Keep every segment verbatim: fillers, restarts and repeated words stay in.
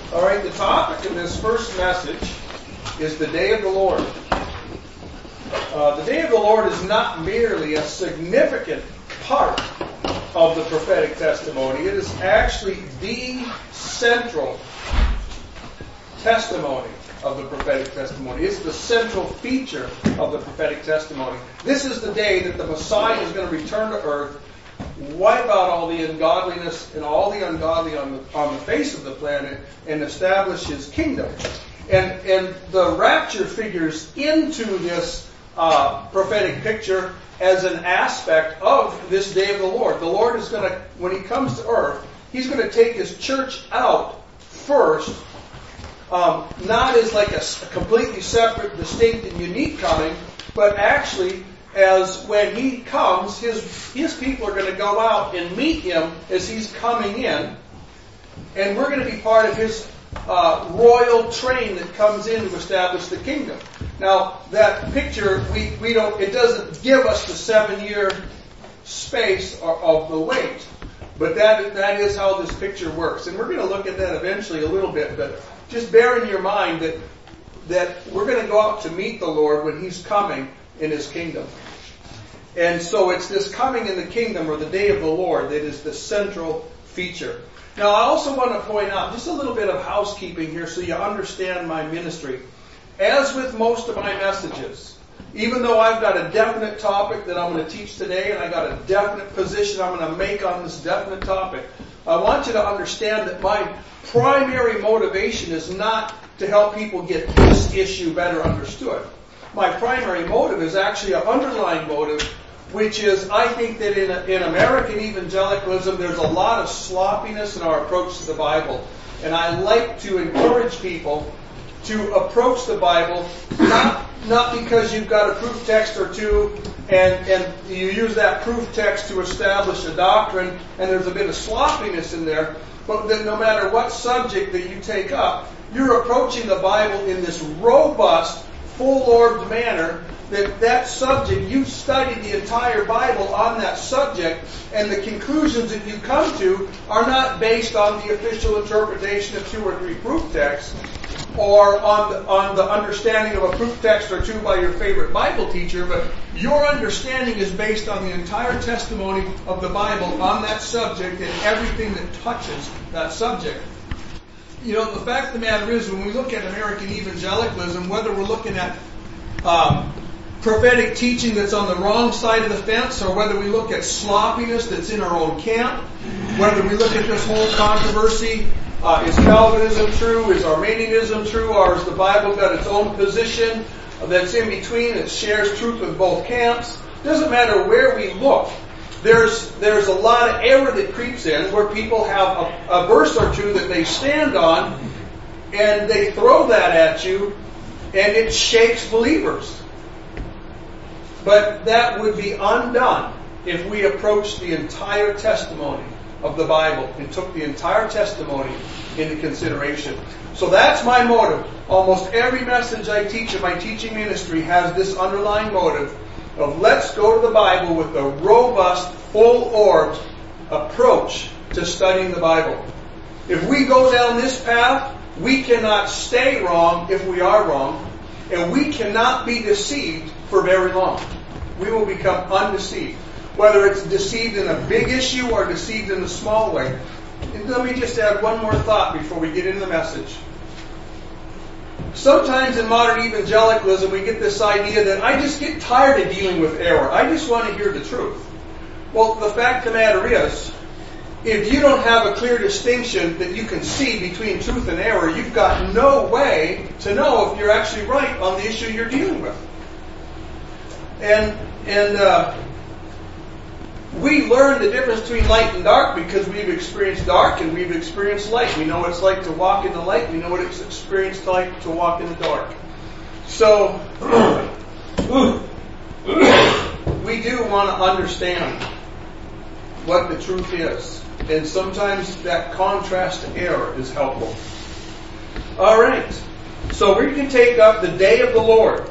All right, the topic of this first message is the Day of the Lord. Uh, the Day of the Lord is not merely a significant part of the prophetic testimony. It is actually the central testimony of the prophetic testimony. It's the central feature of the prophetic testimony. This is the day that the Messiah is going to return to earth, wipe out all the ungodliness and all the ungodly on the, on the face of the planet, and establish His kingdom. And, and the rapture figures into this uh, prophetic picture as an aspect of this day of the Lord. The Lord is going to, when He comes to earth, He's going to take His church out first, um, not as like a, a completely separate, distinct, and unique coming, but actually as when He comes, His, His people are going to go out and meet Him as He's coming in, and we're going to be part of His uh, royal train that comes in to establish the kingdom. Now, that picture, we, we don't, it doesn't give us the seven-year space of, of the wait. But that, that is how this picture works. And we're going to look at that eventually a little bit. But just bear in your mind that, that we're going to go out to meet the Lord when He's coming in His kingdom. And so it's this coming in the kingdom, or the day of the Lord, that is the central feature. Now, I also want to point out just a little bit of housekeeping here so you understand my ministry. As with most of my messages, even though I've got a definite topic that I'm going to teach today, and I got a definite position I'm going to make on this definite topic, I want you to understand that my primary motivation is not to help people get this issue better understood. My primary motive is actually an underlying motive, which is I think that in, in American evangelicalism there's a lot of sloppiness in our approach to the Bible. And I like to encourage people to approach the Bible, not not because you've got a proof text or two and, and you use that proof text to establish a doctrine and there's a bit of sloppiness in there, but that no matter what subject that you take up, you're approaching the Bible in this robust, full-orbed manner that that subject, you studied the entire Bible on that subject, and the conclusions that you come to are not based on the official interpretation of two or three proof texts, or on the, on the understanding of a proof text or two by your favorite Bible teacher, but your understanding is based on the entire testimony of the Bible on that subject and everything that touches that subject. You know, the fact of the matter is, when we look at American evangelicalism, whether we're looking at um, prophetic teaching that's on the wrong side of the fence, or whether we look at sloppiness that's in our own camp, whether we look at this whole controversy, uh, is Calvinism true, is Arminianism true, or has the Bible got its own position that's in between, that shares truth with both camps? Doesn't matter where we look. There's there's a lot of error that creeps in where people have a, a verse or two that they stand on, and they throw that at you, and it shakes believers. But that would be undone if we approached the entire testimony of the Bible and took the entire testimony into consideration. So that's my motive. Almost every message I teach in my teaching ministry has this underlying motive of let's go to the Bible with a robust, full-orbed approach to studying the Bible. If we go down this path, we cannot stay wrong if we are wrong, and we cannot be deceived for very long. We will become undeceived. Whether it's deceived in a big issue or deceived in a small way. And let me just add one more thought before we get into the message. Sometimes in modern evangelicalism we get this idea that I just get tired of dealing with error. I just want to hear the truth. Well, the fact of the matter is, if you don't have a clear distinction that you can see between truth and error, you've got no way to know if you're actually right on the issue you're dealing with. And and uh, we learn the difference between light and dark because we've experienced dark and we've experienced light. We know what it's like to walk in the light. We know what it's experienced like to walk in the dark. So we do want to understand what the truth is. And sometimes that contrast to error is helpful. All right. So we can take up the day of the Lord.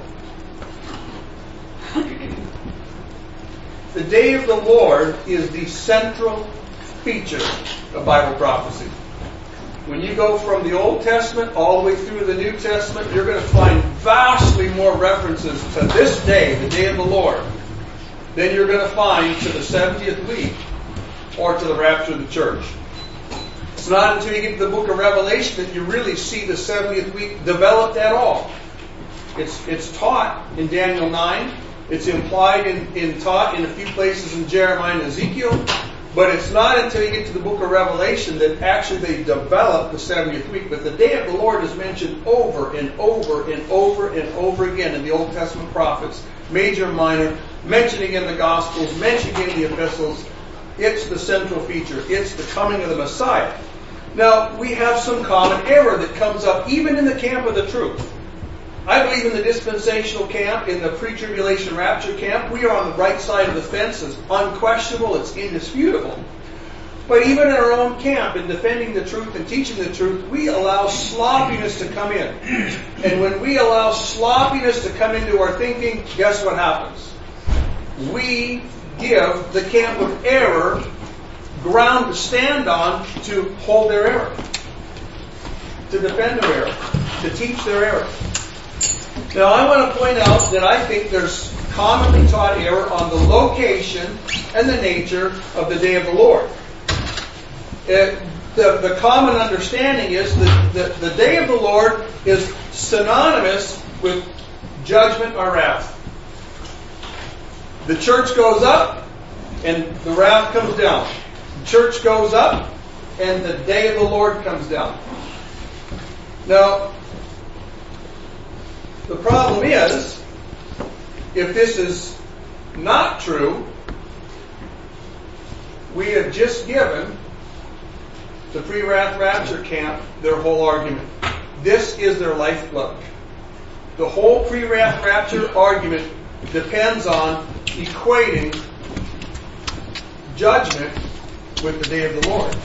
The day of the Lord is the central feature of Bible prophecy. When you go from the Old Testament all the way through the New Testament, you're going to find vastly more references to this day, the day of the Lord, than you're going to find to the seventieth week or to the rapture of the church. It's not until you get to the book of Revelation that you really see the seventieth week developed at all. It's it's taught in Daniel nine. It's implied in, in taught in a few places in Jeremiah and Ezekiel. But it's not until you get to the book of Revelation that actually they develop the seventieth week. But the day of the Lord is mentioned over and over and over and over again in the Old Testament prophets, major and minor, mentioning in the Gospels, mentioning in the epistles. It's the central feature. It's the coming of the Messiah. Now, we have some common error that comes up even in the camp of the truth. I believe in the dispensational camp, in the pre-tribulation rapture camp, we are on the right side of the fence. It's unquestionable. It's indisputable. But even in our own camp, in defending the truth and teaching the truth, we allow sloppiness to come in. And when we allow sloppiness to come into our thinking, guess what happens? We give the camp of error ground to stand on to hold their error, to defend their error, to teach their error. Now, I want to point out that I think there's commonly taught error on the location and the nature of the day of the Lord. It, the, the common understanding is that the, the day of the Lord is synonymous with judgment or wrath. The church goes up and the wrath comes down. The church goes up and the day of the Lord comes down. Now, the problem is, if this is not true, we have just given the pre-wrath rapture camp their whole argument. This is their lifeblood. The whole pre-wrath rapture argument depends on equating judgment with the day of the Lord.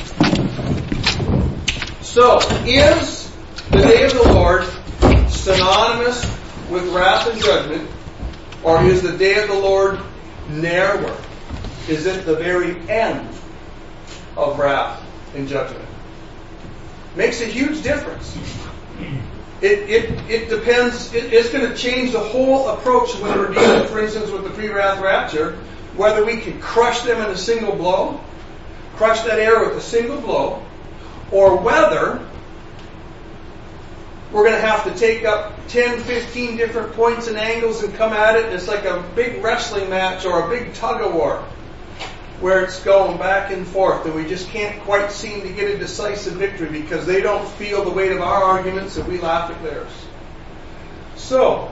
So, is the day of the Lord synonymous with wrath and judgment, or is the day of the Lord narrower? Is it the very end of wrath and judgment? Makes a huge difference. It it it depends. It, it's going to change the whole approach when we're dealing, for instance, with the pre-wrath rapture. Whether we can crush them in a single blow, crush that error with a single blow, or whether we're going to have to take up ten, fifteen different points and angles and come at it. And it's like a big wrestling match or a big tug of war where it's going back and forth and we just can't quite seem to get a decisive victory because they don't feel the weight of our arguments and we laugh at theirs. So,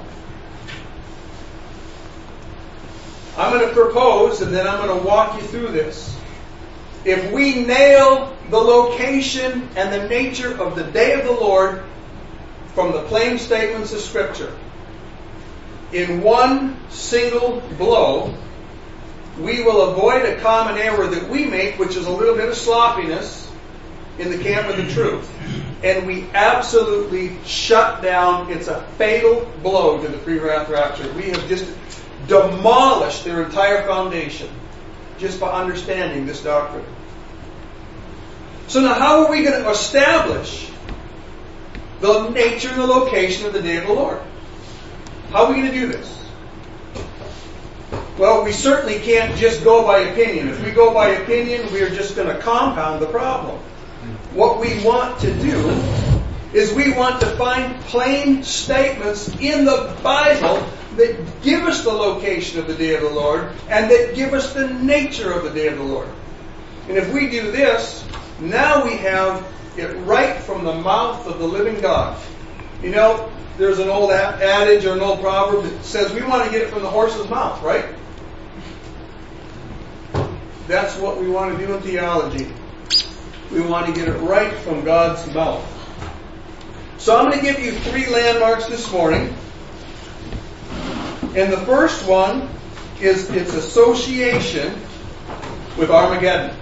I'm going to propose and then I'm going to walk you through this. If we nail the location and the nature of the day of the Lord from the plain statements of Scripture in one single blow, we will avoid a common error that we make, which is a little bit of sloppiness in the camp of the truth. And we absolutely shut down, it's a fatal blow to the pre-wrath rapture. We have just demolished their entire foundation just by understanding this doctrine. So now how are we going to establish the nature and the location of the day of the Lord? How are we going to do this? Well, we certainly can't just go by opinion. If we go by opinion, we are just going to compound the problem. What we want to do is we want to find plain statements in the Bible that give us the location of the day of the Lord and that give us the nature of the day of the Lord. And if we do this, now we have it right from the mouth of the living God. You know, there's an old adage or an old proverb that says we want to get it from the horse's mouth, right? That's what we want to do in theology. We want to get it right from God's mouth. So I'm going to give you three landmarks this morning. And the first one is its association with Armageddon.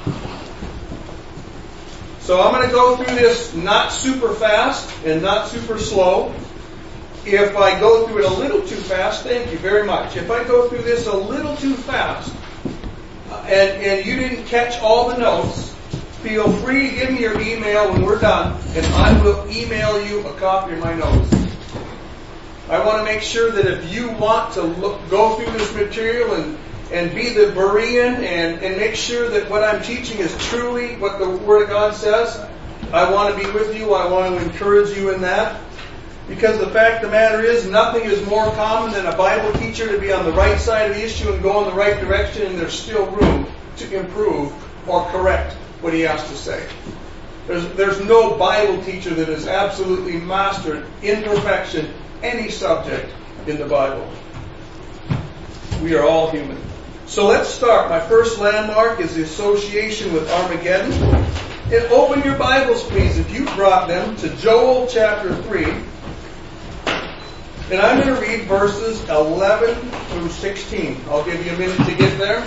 So I'm going to go through this not super fast and not super slow. If I go through it a little too fast, thank you very much. If I go through this a little too fast, and, and you didn't catch all the notes, feel free to give me your email when we're done, and I will email you a copy of my notes. I want to make sure that if you want to look, go through this material and, and be the Berean and, and make sure that what I'm teaching is truly what the Word of God says, I want to be with you. I want to encourage you in that. Because the fact of the matter is, nothing is more common than a Bible teacher to be on the right side of the issue and go in the right direction, and there's still room to improve or correct what he has to say. There's, there's no Bible teacher that has absolutely mastered in perfection any subject in the Bible. We are all human. So let's start. My first landmark is the association with Armageddon. And open your Bibles, please, if you brought them, to Joel chapter three. And I'm going to read verses eleven through sixteen. I'll give you a minute to get there.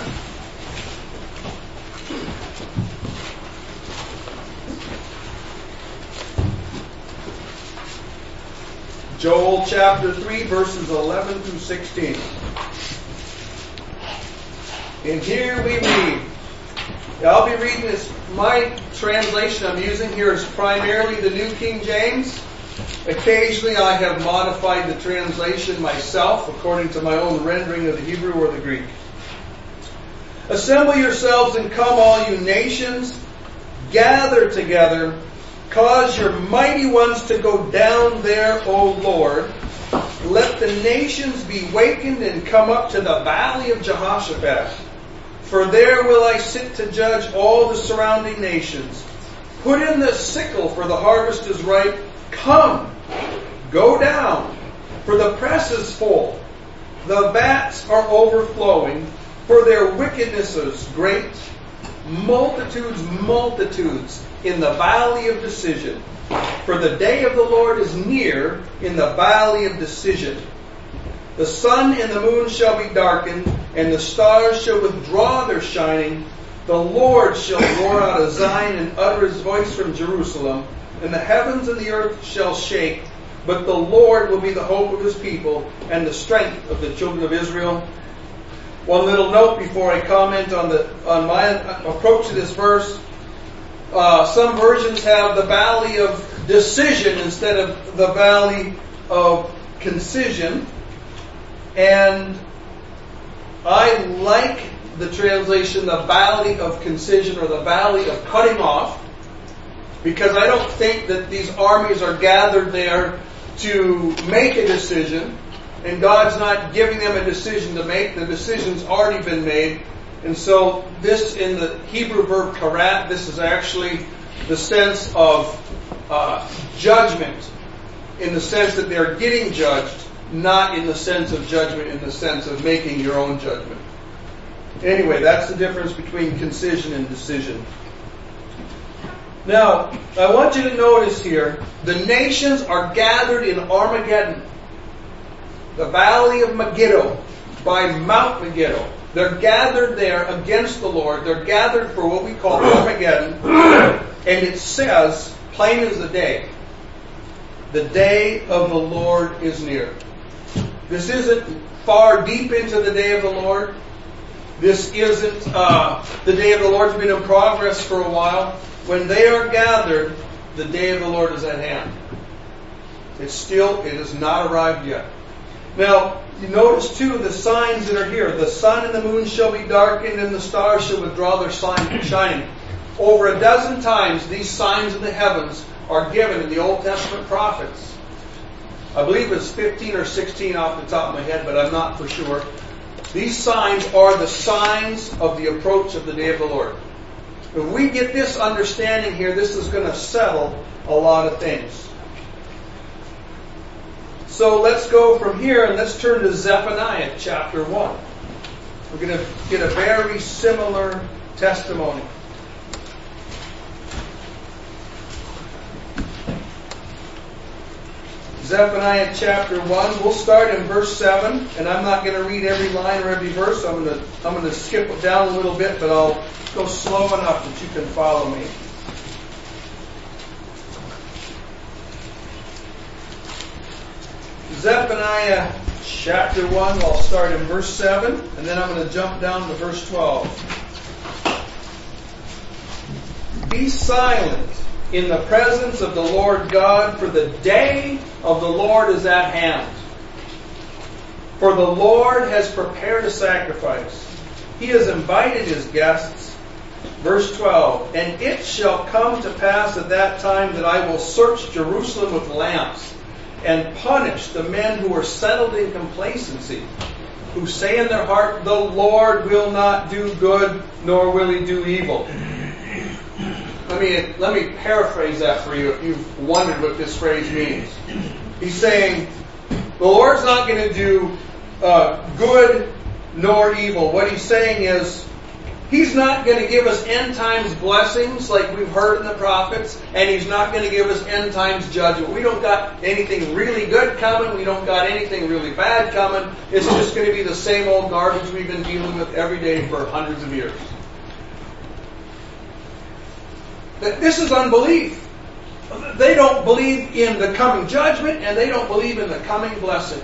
Joel chapter three, verses eleven through sixteen. And here we read. I'll be reading this. My translation I'm using here is primarily the New King James. Occasionally I have modified the translation myself according to my own rendering of the Hebrew or the Greek. Assemble yourselves and come, all you nations. Gather together. Cause your mighty ones to go down there, O Lord. Let the nations be wakened and come up to the valley of Jehoshaphat. For there will I sit to judge all the surrounding nations. Put in the sickle, for the harvest is ripe. Come, go down, for the press is full. The vats are overflowing, for their wickedness is great. Multitudes, multitudes in the valley of decision. For the day of the Lord is near in the valley of decision. The sun and the moon shall be darkened, and the stars shall withdraw their shining. The Lord shall roar out of Zion and utter his voice from Jerusalem, and the heavens and the earth shall shake. But the Lord will be the hope of his people and the strength of the children of Israel. One little note before I comment on the on my approach to this verse. Uh, some versions have the valley of decision instead of the valley of concision. And I like the translation, the valley of concision, or the valley of cutting off, because I don't think that these armies are gathered there to make a decision, and God's not giving them a decision to make. The decision's already been made. And so this, in the Hebrew verb karat, this is actually the sense of uh, judgment, in the sense that they're getting judged, not in the sense of judgment, in the sense of making your own judgment. Anyway, that's the difference between concision and decision. Now, I want you to notice here, the nations are gathered in Armageddon, the valley of Megiddo, by Mount Megiddo. They're gathered there against the Lord. They're gathered for what we call Armageddon. And it says, plain as the day, the day of the Lord is near. This isn't far deep into the day of the Lord. This isn't, uh, the day of the Lord's been in progress for a while. When they are gathered, the day of the Lord is at hand. It's still, it has not arrived yet. Now, you notice too the signs that are here. The sun and the moon shall be darkened, and the stars shall withdraw their sign shining. Over a dozen times, these signs in the heavens are given in the Old Testament prophets. I believe it's fifteen or sixteen off the top of my head, but I'm not for sure. These signs are the signs of the approach of the day of the Lord. If we get this understanding here, this is going to settle a lot of things. So let's go from here and let's turn to Zephaniah chapter one. We're going to get a very similar testimony. Zephaniah chapter one. We'll start in verse seven, and I'm not going to read every line or every verse. I'm going to I'm going to skip it down a little bit, but I'll go slow enough that you can follow me. Zephaniah chapter one. I'll start in verse seven, and then I'm going to jump down to verse twelve. Be silent in the presence of the Lord God, for the day of the Lord is at hand. For the Lord has prepared a sacrifice. He has invited his guests. Verse twelve, and it shall come to pass at that time that I will search Jerusalem with lamps, and punish the men who are settled in complacency, who say in their heart, the Lord will not do good, nor will he do evil. Let me, let me paraphrase that for you if you've wondered what this phrase means. He's saying, the Lord's not going to do uh, good nor evil. What he's saying is, he's not going to give us end times blessings like we've heard in the prophets, and he's not going to give us end times judgment. We don't got anything really good coming. We don't got anything really bad coming. It's just going to be the same old garbage we've been dealing with every day for hundreds of years. This is unbelief. They don't believe in the coming judgment, and they don't believe in the coming blessing.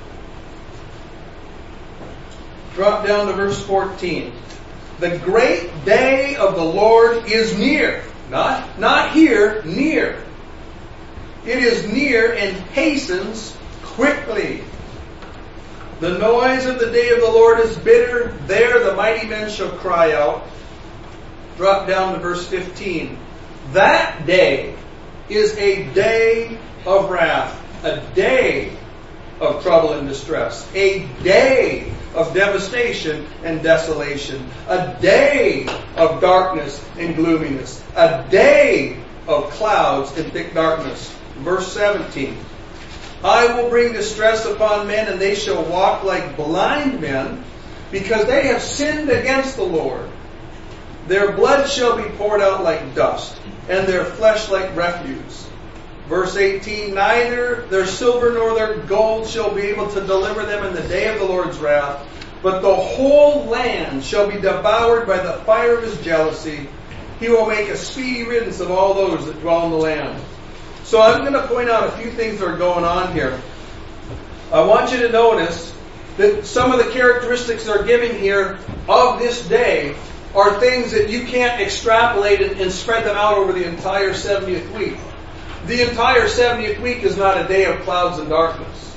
Drop down to verse fourteen. The great day of the Lord is near. Not, not here, near. It is near and hastens quickly. The noise of the day of the Lord is bitter. There the mighty men shall cry out. Drop down to verse fifteen. That day is a day of wrath, a day of trouble and distress, a day of devastation and desolation, a day of darkness and gloominess, a day of clouds and thick darkness. Verse seventeen. I will bring distress upon men, and they shall walk like blind men, because they have sinned against the Lord. Their blood shall be poured out like dust, and their flesh like refuse. Verse eighteen, neither their silver nor their gold shall be able to deliver them in the day of the Lord's wrath, but the whole land shall be devoured by the fire of his jealousy. He will make a speedy riddance of all those that dwell in the land. So I'm going to point out a few things that are going on here. I want you to notice that some of the characteristics that are given here of this day are things that you can't extrapolate and, and spread them out over the entire seventieth week. The entire seventieth week is not a day of clouds and darkness.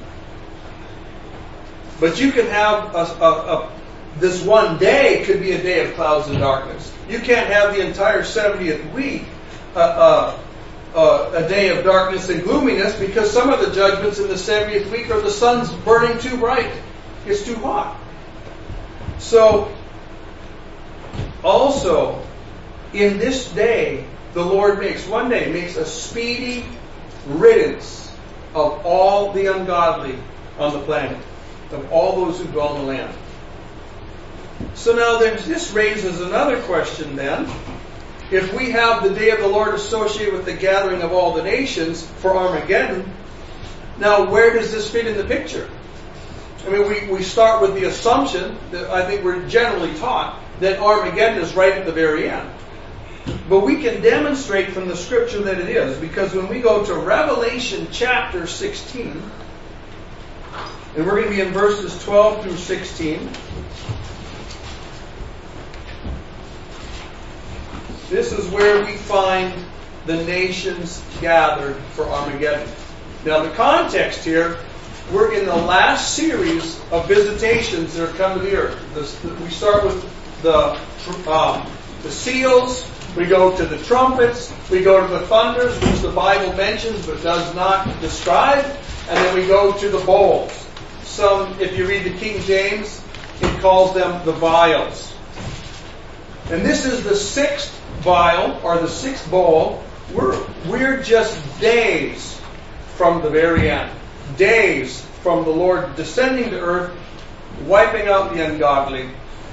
But you can have a, a, a, this one day could be a day of clouds and darkness. You can't have the entire seventieth week uh, uh, uh, a day of darkness and gloominess, because some of the judgments in the seventieth week are the sun's burning too bright. It's too hot. So, also, in this day, the Lord makes, one day, makes a speedy riddance of all the ungodly on the planet, of all those who dwell in the land. So now there's, this raises another question then. If we have the day of the Lord associated with the gathering of all the nations for Armageddon, now where does this fit in the picture? I mean, we, we start with the assumption that I think we're generally taught that Armageddon is right at the very end. But we can demonstrate from the scripture that it is, because when we go to Revelation chapter sixteen, and we're going to be in verses twelve through sixteen, this is where we find the nations gathered for Armageddon. Now the context here, we're in the last series of visitations that are come to the earth. This, we start with the um, the seals, we go to the trumpets, we go to the thunders, which the Bible mentions but does not describe, and then we go to the bowls. Some, if you read the King James, it calls them the vials. And this is the sixth vial, or the sixth bowl. We're, we're just days from the very end. Days from the Lord descending to earth, wiping out the ungodly,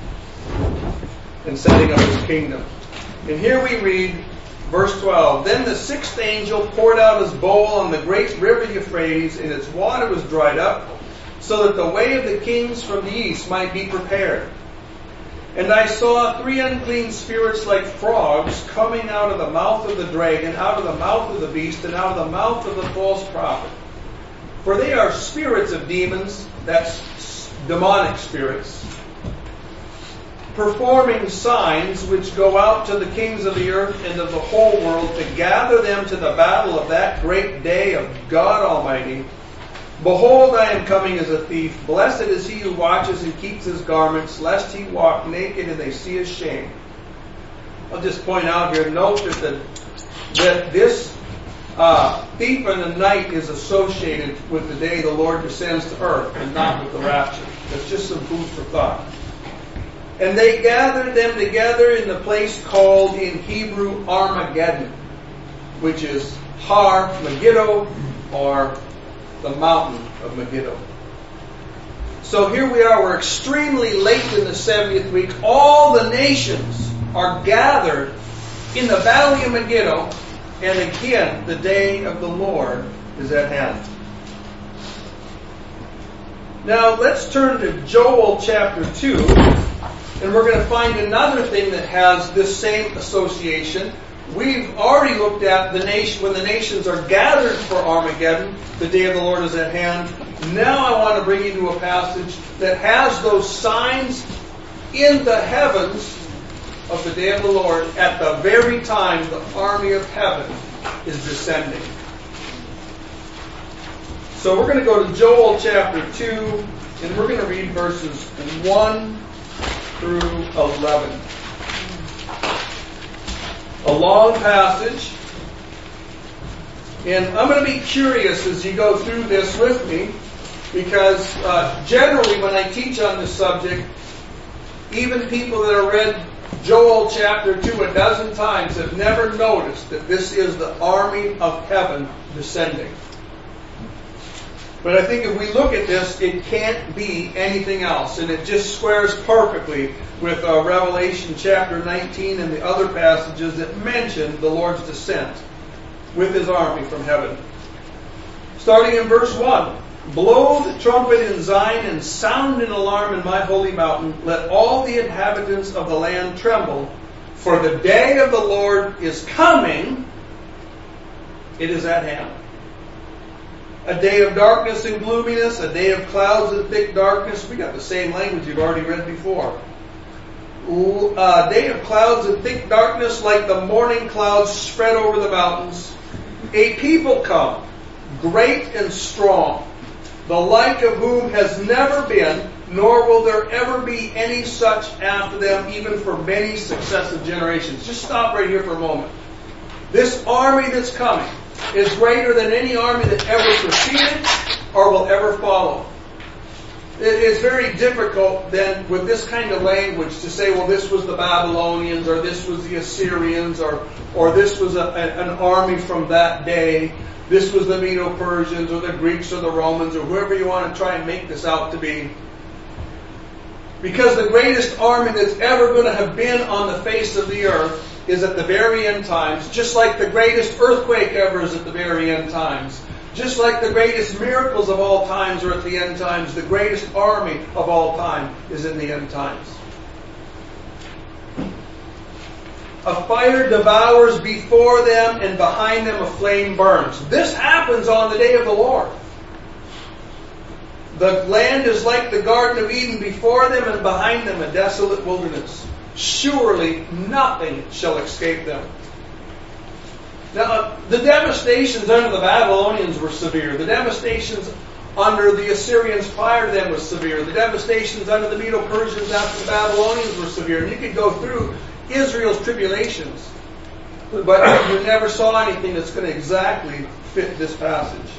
and setting up his kingdom. And here we read, verse twelve, Then the sixth angel poured out his bowl on the great river Euphrates, and its water was dried up, so that the way of the kings from the east might be prepared. And I saw three unclean spirits like frogs coming out of the mouth of the dragon, out of the mouth of the beast, and out of the mouth of the false prophet. For they are spirits of demons, that's demonic spirits, performing signs which go out to the kings of the earth and of the whole world to gather them to the battle of that great day of God Almighty. Behold, I am coming as a thief. Blessed is he who watches and keeps his garments, lest he walk naked and they see his shame. I'll just point out here, note that, the, that this uh, thief in the night is associated with the day the Lord descends to earth and not with the rapture. That's just some food for thought. And they gathered them together in the place called in Hebrew Armageddon, which is Har Megiddo, or the mountain of Megiddo. So here we are, we're extremely late in the seventieth week. All the nations are gathered in the valley of Megiddo, and again, the day of the Lord is at hand. Now let's turn to Joel chapter two, and we're going to find another thing that has this same association. We've already looked at the nation when the nations are gathered for Armageddon, the day of the Lord is at hand. Now I want to bring you to a passage that has those signs in the heavens of the day of the Lord at the very time the army of heaven is descending. So we're going to go to Joel chapter two, and we're going to read verses one through eleven. A long passage. And I'm going to be curious as you go through this with me, because uh, generally when I teach on this subject, even people that have read Joel chapter two a dozen times have never noticed that this is the army of heaven descending. But I think if we look at this, it can't be anything else. And it just squares perfectly with uh, Revelation chapter nineteen and the other passages that mention the Lord's descent with His army from heaven. Starting in verse one. Blow the trumpet in Zion and sound an alarm in my holy mountain. Let all the inhabitants of the land tremble. For the day of the Lord is coming. It is at hand. A day of darkness and gloominess, a day of clouds and thick darkness. We got the same language you've already read before. A day of clouds and thick darkness like the morning clouds spread over the mountains. A people come, great and strong, the like of whom has never been, nor will there ever be any such after them, even for many successive generations. Just stop right here for a moment. This army that's coming is greater than any army that ever preceded or will ever follow. It's very difficult then with this kind of language to say, well, this was the Babylonians, or this was the Assyrians, or or this was a, a, an army from that day. This was the Medo-Persians, or the Greeks, or the Romans, or whoever you want to try and make this out to be. Because the greatest army that's ever going to have been on the face of the earth is at the very end times, just like the greatest earthquake ever is at the very end times. Just like the greatest miracles of all times are at the end times, the greatest army of all time is in the end times. A fire devours before them, and behind them a flame burns. This happens on the day of the Lord. The land is like the Garden of Eden, before them and behind them a desolate wilderness. Surely nothing shall escape them. Now, the devastations under the Babylonians were severe. The devastations under the Assyrians prior to them was severe. The devastations under the Medo-Persians after the Babylonians were severe. And you could go through Israel's tribulations, but you never saw anything that's going to exactly fit this passage.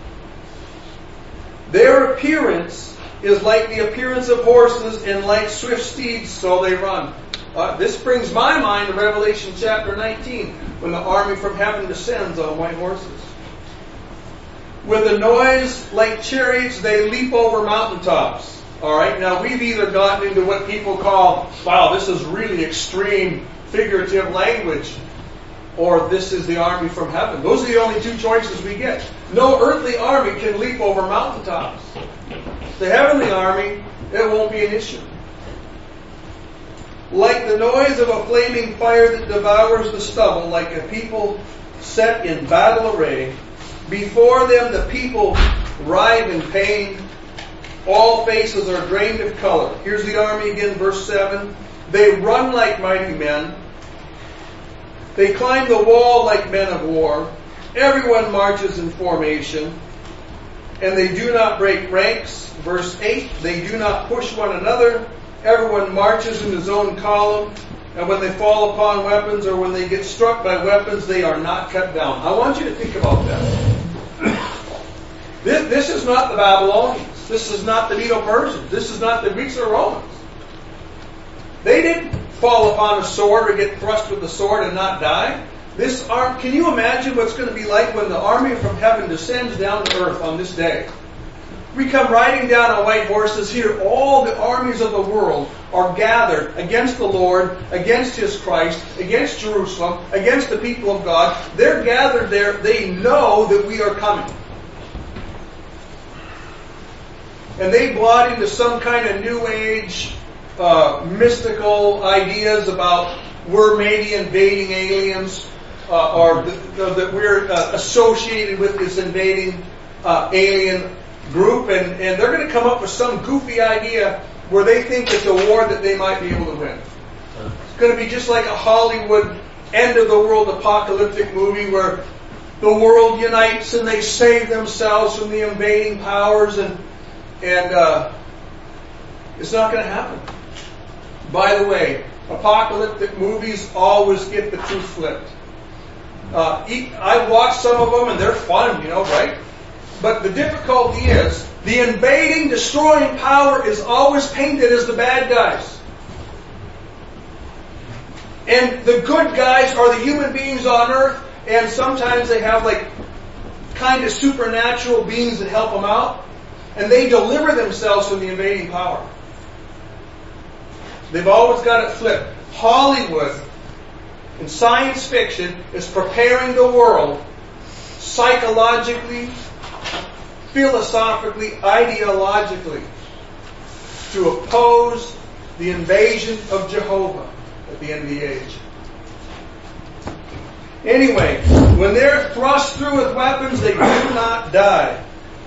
Their appearance is like the appearance of horses, and like swift steeds, so they run. Uh, this brings my mind to Revelation chapter nineteen, when the army from heaven descends on white horses. With a noise like chariots, they leap over mountaintops. All right, now we've either gotten into what people call, wow, this is really extreme figurative language, or this is the army from heaven. Those are the only two choices we get. No earthly army can leap over mountaintops. The heavenly army, it won't be an issue. Like the noise of a flaming fire that devours the stubble, like a people set in battle array. Before them the people writhe in pain. All faces are drained of color. Here's the army again, verse seven. They run like mighty men. They climb the wall like men of war. Everyone marches in formation. And they do not break ranks. Verse eight, they do not push one another. Everyone marches in his own column. And when they fall upon weapons or when they get struck by weapons, they are not cut down. I want you to think about that. This, this is not the Babylonians. This is not the Medo-Persians. This is not the Greeks or Romans. They didn't fall upon a sword or get thrust with the sword and not die. This arm, can you imagine what's going to be like when the army from heaven descends down to earth on this day? We come riding down on white horses here. All the armies of the world are gathered against the Lord, against His Christ, against Jerusalem, against the people of God. They're gathered there. They know that we are coming. And they bought into some kind of New Age, uh, mystical ideas about we're maybe invading aliens, uh, or that, that we're uh, associated with this invading uh, alien group, and, and they're going to come up with some goofy idea where they think it's a war that they might be able to win. It's going to be just like a Hollywood end of the world apocalyptic movie where the world unites and they save themselves from the invading powers, and and uh, it's not going to happen. By the way, apocalyptic movies always get the truth flipped. Uh, I watched some of them and they're fun, you know, right? But the difficulty is, the invading, destroying power is always painted as the bad guys. And the good guys are the human beings on earth, and sometimes they have like kind of supernatural beings that help them out, and they deliver themselves from the invading power. They've always got it flipped. Hollywood and science fiction is preparing the world psychologically, philosophically, ideologically to oppose the invasion of Jehovah at the end of the age. Anyway, when they're thrust through with weapons, they do not die.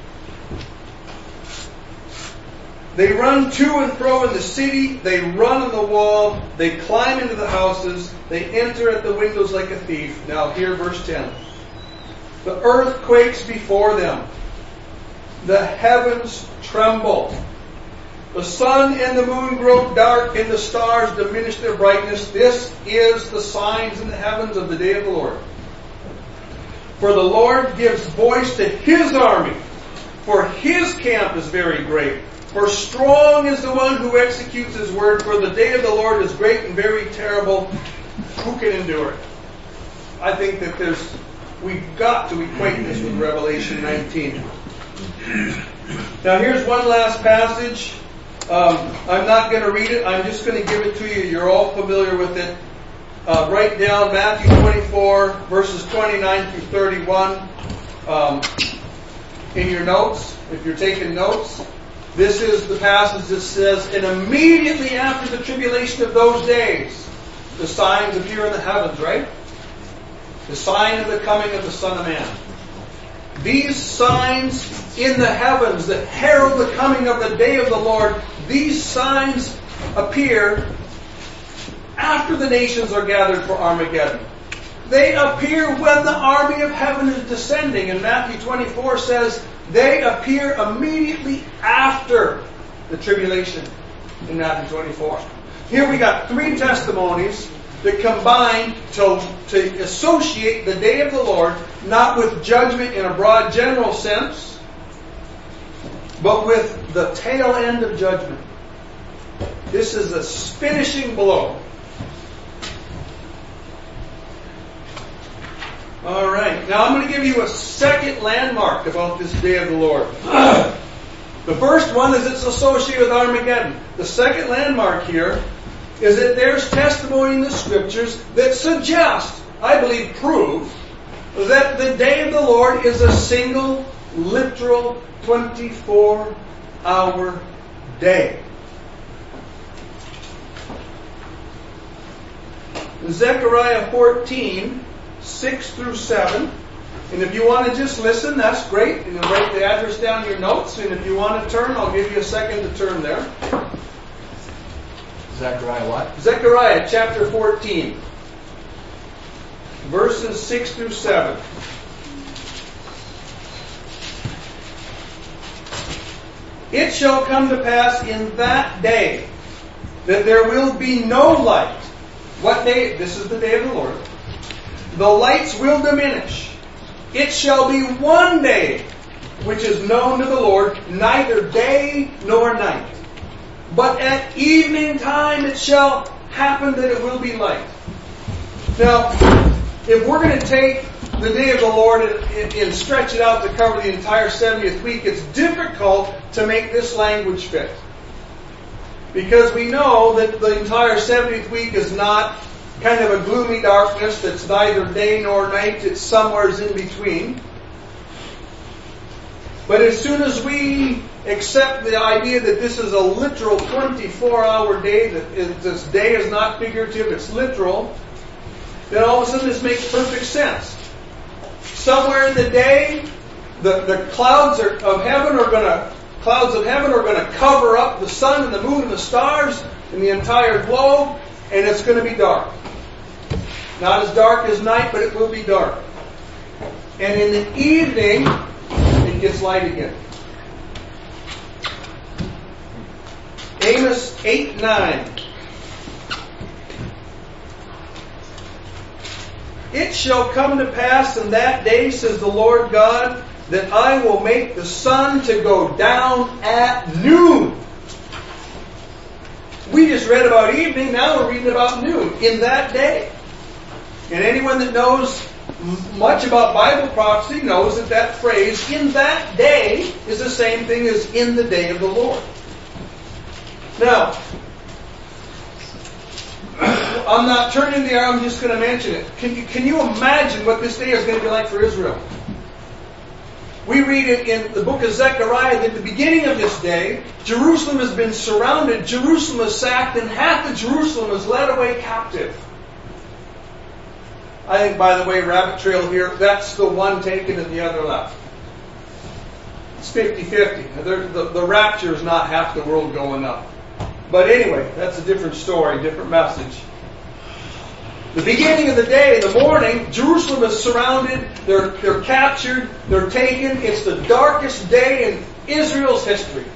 They run to and fro in the city, they run on the wall, they climb into the houses, they enter at the windows like a thief. Now here, verse ten. The earth quakes before them. The heavens tremble. The sun and the moon grow dark, and the stars diminish their brightness. This is the signs in the heavens of the day of the Lord. For the Lord gives voice to His army, for His camp is very great. For strong is the one who executes His word, for the day of the Lord is great and very terrible. Who can endure it? I think that there's, we've got to equate this with Revelation nineteen. Now here's one last passage. Um, I'm not going to read it. I'm just going to give it to you. You're all familiar with it. Uh, write down Matthew twenty-four, verses twenty-nine through thirty-one um, in your notes, if you're taking notes. This is the passage that says, and immediately after the tribulation of those days, the signs appear in the heavens, right? The sign of the coming of the Son of Man. These signs in the heavens that herald the coming of the day of the Lord, these signs appear after the nations are gathered for Armageddon. They appear when the army of heaven is descending. And Matthew twenty-four says they appear immediately after the tribulation in Matthew twenty-four. Here we got three testimonies that combine to, to associate the day of the Lord, not with judgment in a broad general sense, but with the tail end of judgment. This is a finishing blow. All right. Now I'm going to give you a second landmark about this day of the Lord. The first one is it's associated with Armageddon. The second landmark here is that there's testimony in the Scriptures that suggest, I believe prove, that the day of the Lord is a single, literal, twenty-four hour day. Zechariah fourteen, six through seven. And if you want to just listen, that's great. And write the address down in your notes. And if you want to turn, I'll give you a second to turn there. Zechariah what? Zechariah chapter fourteen. Verses six through seven. It shall come to pass in that day that there will be no light. What day? This is the day of the Lord. The lights will diminish. It shall be one day which is known to the Lord, neither day nor night. But at evening time it shall happen that it will be light. Now, if we're going to take the day of the Lord and, and, and stretch it out to cover the entire seventieth week, it's difficult to make this language fit. Because we know that the entire seventieth week is not kind of a gloomy darkness that's neither day nor night, it's somewhere in between. But as soon as we accept the idea that this is a literal twenty-four hour day, that this day is not figurative, it's literal, then all of a sudden this makes perfect sense. Somewhere in the day, the, the clouds are, of heaven are going to clouds of heaven are going to cover up the sun and the moon and the stars and the entire globe, and it's going to be dark. Not as dark as night, but it will be dark. And in the evening, it gets light again. Amos eight nine. It shall come to pass in that day, says the Lord God, that I will make the sun to go down at noon. We just read about evening, now we're reading about noon. In that day. And anyone that knows much about Bible prophecy knows that that phrase, in that day, is the same thing as in the day of the Lord. Now, I'm not turning there, I'm just going to mention it. Can you, can you imagine what this day is going to be like for Israel? We read it in the book of Zechariah that at the beginning of this day, Jerusalem has been surrounded, Jerusalem is sacked, and half of Jerusalem is led away captive. I think, by the way, rabbit trail here, that's the one taken and the other left. It's fifty-fifty. The, the, the rapture is not half the world going up. But anyway, that's a different story, different message. The beginning of the day, the morning, Jerusalem is surrounded, they're, they're captured, they're taken. It's the darkest day in Israel's history.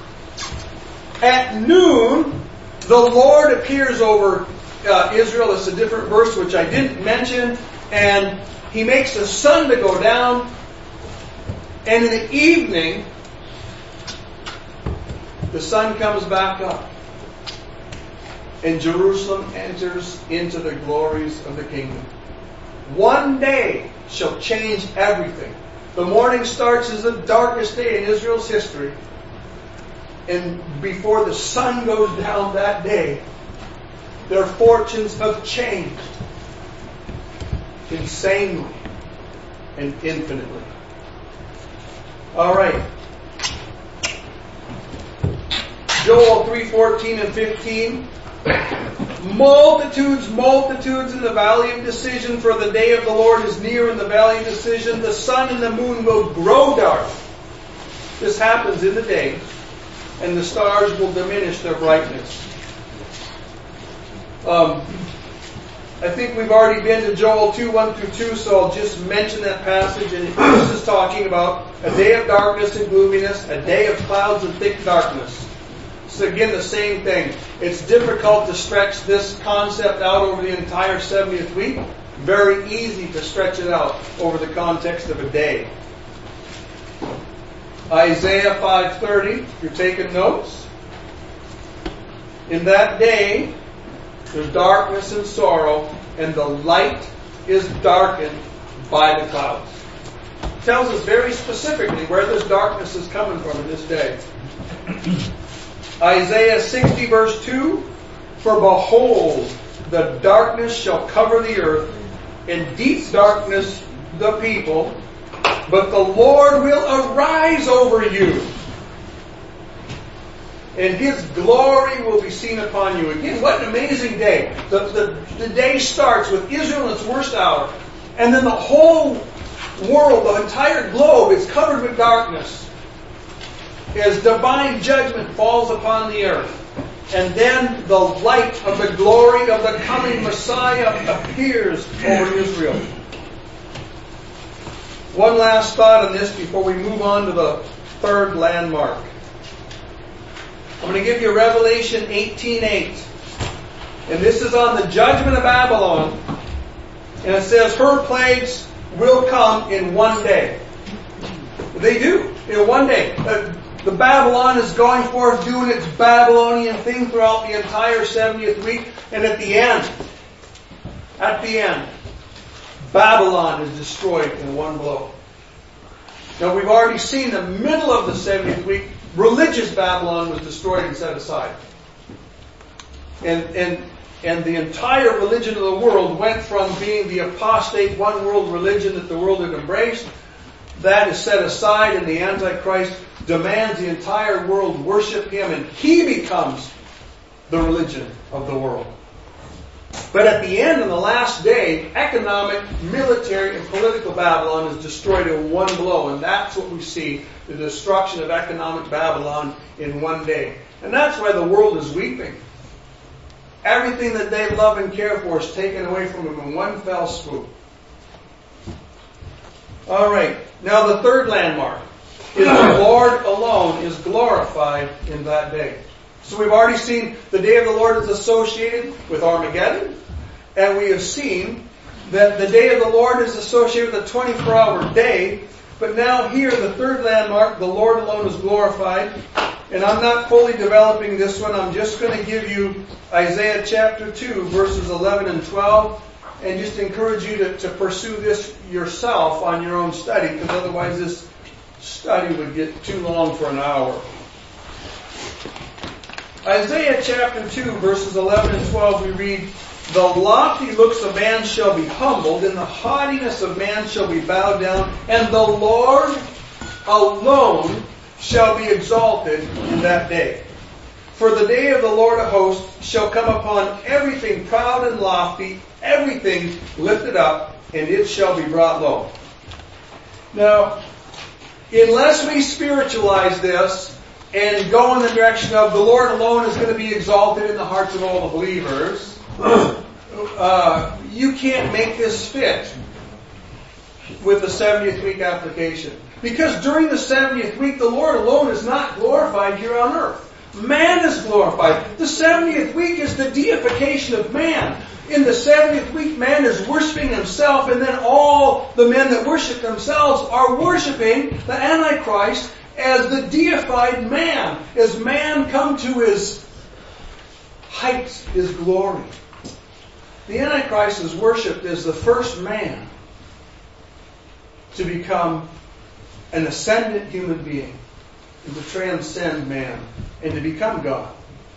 At noon, the Lord appears over uh, Israel. It's a different verse which I didn't mention. And He makes the sun to go down. And in the evening, the sun comes back up. And Jerusalem enters into the glories of the kingdom. One day shall change everything. The morning starts as the darkest day in Israel's history. And before the sun goes down that day, their fortunes have changed. Insanely and infinitely. All right. Joel three fourteen and fifteen. Multitudes, multitudes in the valley of decision, for the day of the Lord is near in the valley of decision. The sun and the moon will grow dark. This happens in the day, and the stars will diminish their brightness. Um, I think we've already been to Joel two, one through two, so I'll just mention that passage. And this is talking about a day of darkness and gloominess, a day of clouds and thick darkness. So again, the same thing. It's difficult to stretch this concept out over the entire seventieth week. Very easy to stretch it out over the context of a day. Isaiah five thirty, if you're taking notes. In that day, there's darkness and sorrow, and the light is darkened by the clouds. It tells us very specifically where this darkness is coming from in this day. Isaiah sixty verse two, for behold, the darkness shall cover the earth, and deep darkness the people, but the Lord will arise over you, and His glory will be seen upon you. Again, what an amazing day. The, the, the day starts with Israel in its worst hour, and then the whole world, the entire globe is covered with darkness as divine judgment falls upon the earth. And then the light of the glory of the coming Messiah appears over Israel. One last thought on this before we move on to the third landmark. I'm going to give you Revelation eighteen eight. And this is on the judgment of Babylon. And it says, her plagues will come in one day. They do, in one day. Uh, the Babylon is going forth doing its Babylonian thing throughout the entire seventieth week. And at the end, at the end, Babylon is destroyed in one blow. Now we've already seen the middle of the seventieth week, religious Babylon was destroyed and set aside. And, and, and the entire religion of the world went from being the apostate one world religion that the world had embraced. That is set aside, and the Antichrist demands the entire world worship him, and he becomes the religion of the world. But at the end, on the last day, economic, military, and political Babylon is destroyed in one blow. And that's what we see, the destruction of economic Babylon in one day. And that's why the world is weeping. Everything that they love and care for is taken away from them in one fell swoop. All right. Now the third landmark is the Lord alone is glorified in that day. So we've already seen the day of the Lord is associated with Armageddon. And we have seen that the day of the Lord is associated with a twenty-four hour day. But now here, the third landmark, the Lord alone is glorified. And I'm not fully developing this one. I'm just going to give you Isaiah chapter two, verses eleven and twelve. And just encourage you to, to pursue this yourself on your own study. Because otherwise this study would get too long for an hour. Isaiah chapter two, verses eleven and twelve, we read, the lofty looks of man shall be humbled, and the haughtiness of man shall be bowed down, and the Lord alone shall be exalted in that day. For the day of the Lord of hosts shall come upon everything proud and lofty, everything lifted up, and it shall be brought low. Now, unless we spiritualize this and go in the direction of the Lord alone is going to be exalted in the hearts of all the believers, uh, you can't make this fit with the seventieth week application. Because during the seventieth week, the Lord alone is not glorified here on earth. Man is glorified. The seventieth week is the deification of man. In the seventieth week, man is worshiping himself, and then all the men that worship themselves are worshiping the Antichrist as the deified man. As man come to his heights, his glory. The Antichrist is worshipped as the first man to become an ascendant human being, and to transcend man, and to become God.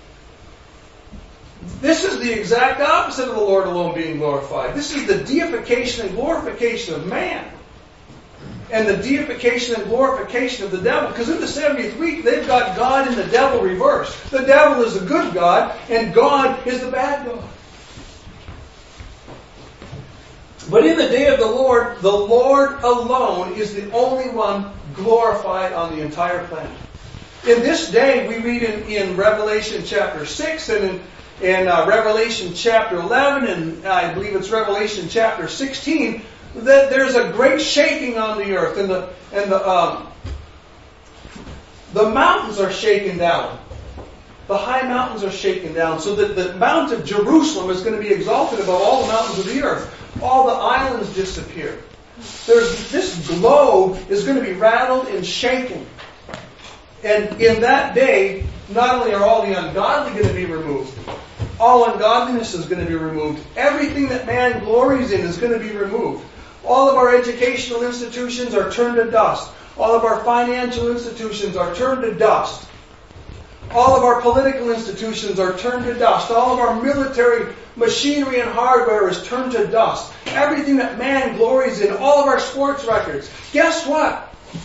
This is the exact opposite of the Lord alone being glorified. This is the deification and glorification of man. And the deification and glorification of the devil. Because in the seventieth week, they've got God and the devil reversed. The devil is the good God, and God is the bad God. But in the day of the Lord, the Lord alone is the only one glorified on the entire planet. In this day, we read in, in Revelation chapter six and in, in uh, Revelation chapter eleven, and I believe it's Revelation chapter sixteen, that there's a great shaking on the earth, and the and the um, the mountains are shaken down. The high mountains are shaken down, so that the Mount of Jerusalem is going to be exalted above all the mountains of the earth. All the islands disappear. There's, this globe is going to be rattled and shaken. And in that day, not only are all the ungodly going to be removed, all ungodliness is going to be removed. Everything that man glories in is going to be removed. All of our educational institutions are turned to dust. All of our financial institutions are turned to dust. All of our political institutions are turned to dust. All of our military machinery and hardware is turned to dust. Everything that man glories in, all of our sports records. Guess what?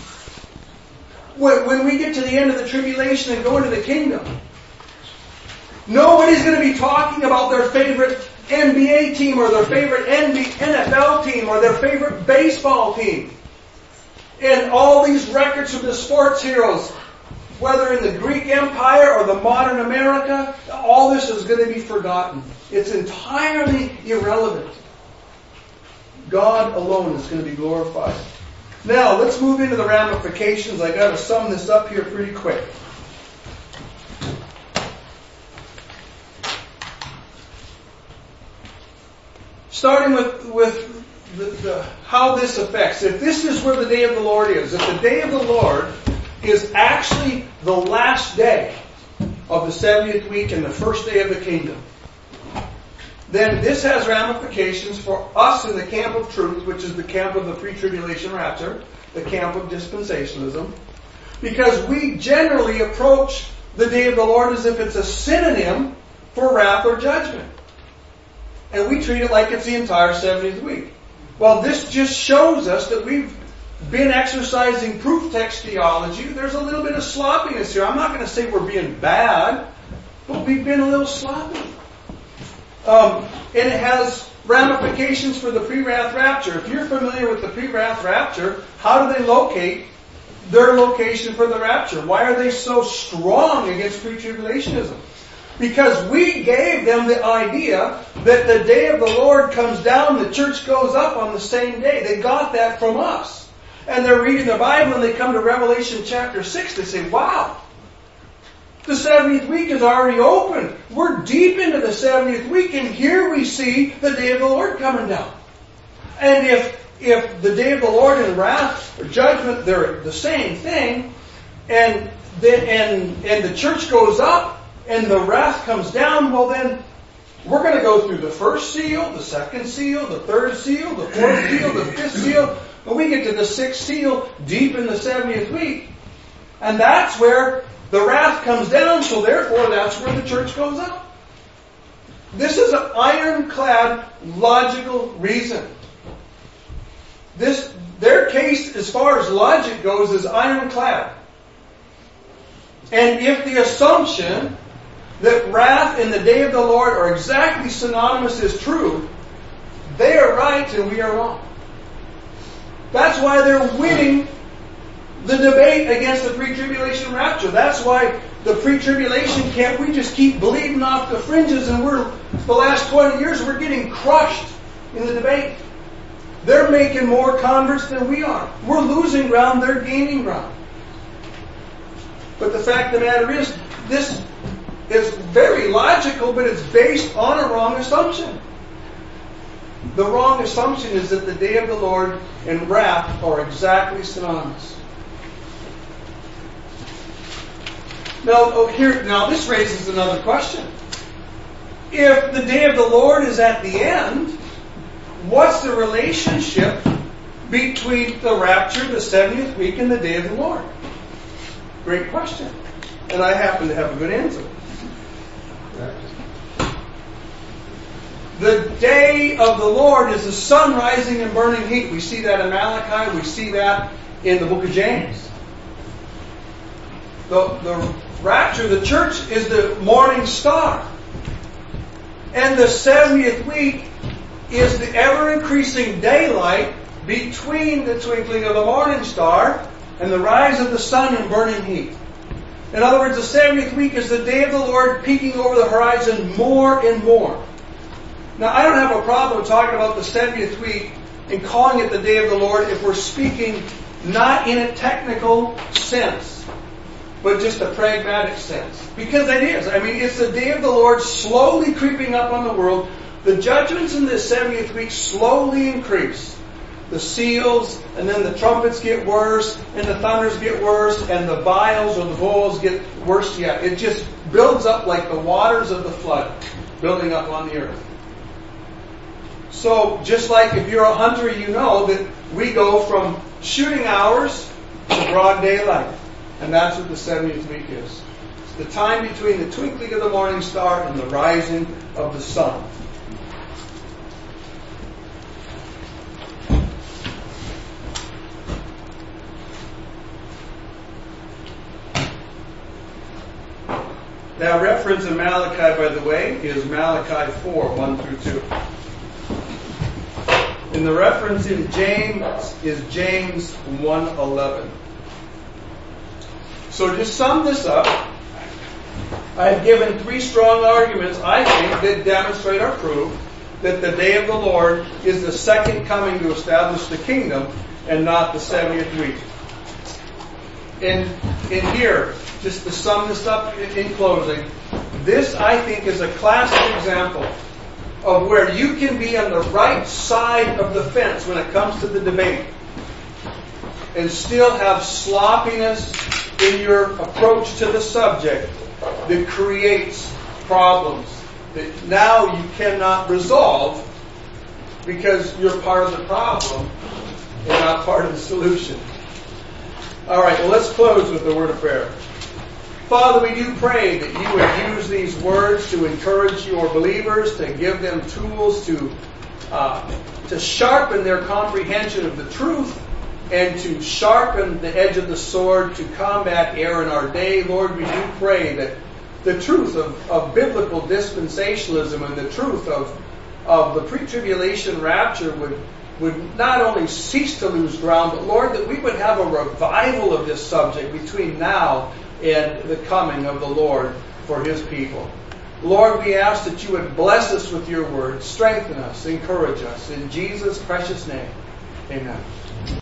When, when we get to the end of the tribulation and go into the kingdom, nobody's going to be talking about their favorite N B A team or their favorite N F L team or their favorite baseball team. And all these records from the sports heroes. whether in the Greek Empire or the modern America, all this is going to be forgotten. It's entirely irrelevant. God alone is going to be glorified. Now, let's move into the ramifications. I got to sum this up here pretty quick. Starting with, with the, the, how this affects. If this is where the day of the Lord is, if the day of the Lord is actually the last day of the seventieth week and the first day of the kingdom, then this has ramifications for us in the camp of truth, which is the camp of the pre-tribulation rapture, the camp of dispensationalism, because we generally approach the day of the Lord as if it's a synonym for wrath or judgment. And we treat it like it's the entire seventieth week. Well, this just shows us that we've been exercising proof text theology. There's a little bit of sloppiness here. I'm not going to say we're being bad, but we've been a little sloppy. Um, and it has ramifications for the pre-wrath rapture. If you're familiar with the pre-wrath rapture, how do they locate their location for the rapture? Why are they so strong against pre-tribulationism? Because we gave them the idea that the day of the Lord comes down, the church goes up on the same day. They got that from us. And they're reading the Bible and they come to Revelation chapter six. They say, wow, the seventieth week is already open. We're deep into the seventieth week and here we see the day of the Lord coming down. And if if the day of the Lord and wrath or judgment, they're the same thing, and then and and the church goes up, and the wrath comes down, well then, we're going to go through the first seal, the second seal, the third seal, the fourth seal, the fifth seal. When we get to the sixth seal, deep in the seventieth week. And that's where the wrath comes down, so therefore that's where the church goes up. This is an ironclad, logical reason. This, their case, as far as logic goes, is ironclad. And if the assumption that wrath and the day of the Lord are exactly synonymous is true, they are right and we are wrong. That's why they're winning the debate against the pre-tribulation rapture. That's why the pre-tribulation camp, we just keep bleeding off the fringes, and we're, the last twenty years, we're getting crushed in the debate. They're making more converts than we are. We're losing ground, they're gaining ground. But the fact of the matter is, this is very logical, but it's based on a wrong assumption. The wrong assumption is that the day of the Lord and wrath are exactly synonymous. Now, oh, here, now this raises another question. If the day of the Lord is at the end, what's the relationship between the rapture, the seventieth week, and the day of the Lord? Great question. And I happen to have a good answer. The day of the Lord is the sun rising and burning heat. We see that in Malachi. We see that in the book of James. The, the rapture, the church, is the morning star. And the seventieth week is the ever-increasing daylight between the twinkling of the morning star and the rise of the sun in burning heat. In other words, the seventieth week is the day of the Lord peeking over the horizon more and more. Now, I don't have a problem talking about the seventieth week and calling it the day of the Lord if we're speaking not in a technical sense, but just a pragmatic sense. Because it is. I mean, it's the day of the Lord slowly creeping up on the world. The judgments in this seventieth week slowly increase. The seals, and then the trumpets get worse, and the thunders get worse, and the vials or the bowls get worse yet. It just builds up like the waters of the flood, building up on the earth. So, just like if you're a hunter, you know that we go from shooting hours to broad daylight. And that's what the seventieth week is. It's the time between the twinkling of the morning star and the rising of the sun. That reference in Malachi, by the way, is Malachi four, one through two. And the reference in James is James one eleven. So to sum this up, I've given three strong arguments, I think, that demonstrate or prove that the day of the Lord is the second coming to establish the kingdom and not the seventieth week. And in here, just to sum this up in, in closing, this, I think, is a classic example of where you can be on the right side of the fence when it comes to the debate and still have sloppiness in your approach to the subject that creates problems that now you cannot resolve because you're part of the problem and not part of the solution. All right, well, let's close with a word of prayer. Father, we do pray that you would use these words to encourage your believers, to give them tools to uh, to sharpen their comprehension of the truth and to sharpen the edge of the sword to combat error in our day. Lord, we do pray that the truth of, of biblical dispensationalism and the truth of, of the pre-tribulation rapture would, would not only cease to lose ground, but Lord, that we would have a revival of this subject between now and the coming of the Lord for His people. Lord, we ask that you would bless us with your word, strengthen us, encourage us. In Jesus' precious name, amen.